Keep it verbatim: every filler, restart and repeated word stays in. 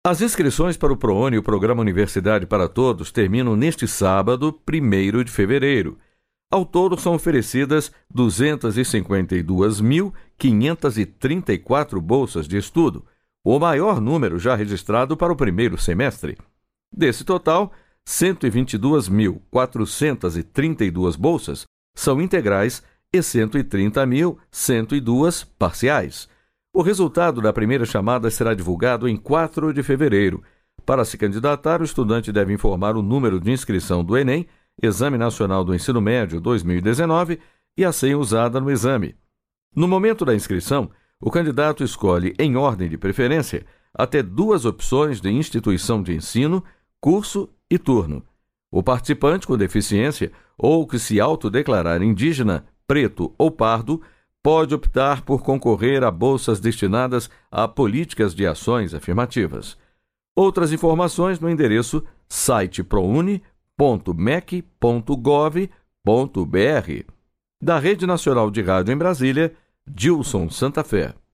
As inscrições para o ProUni, o Programa Universidade para Todos, terminam neste sábado, primeiro de fevereiro. Ao todo, são oferecidas duzentas e cinquenta e duas mil, quinhentas e trinta e quatro bolsas de estudo, o maior número já registrado para o primeiro semestre. Desse total, cento e vinte e duas mil, quatrocentas e trinta e duas bolsas são integrais e cento e trinta mil, cento e duas parciais. O resultado da primeira chamada será divulgado em quatro de fevereiro. Para se candidatar, o estudante deve informar o número de inscrição do Enem, Exame Nacional do Ensino Médio dois mil e dezenove, e a senha usada no exame. No momento da inscrição, o candidato escolhe, em ordem de preferência, até duas opções de instituição de ensino, curso e turno. O participante com deficiência ou que se autodeclarar indígena, preto ou pardo pode optar por concorrer a bolsas destinadas a políticas de ações afirmativas. Outras informações no endereço site prouni ponto mec ponto gov ponto br. Da Rede Nacional de Rádio em Brasília, Dilson Santa Fé.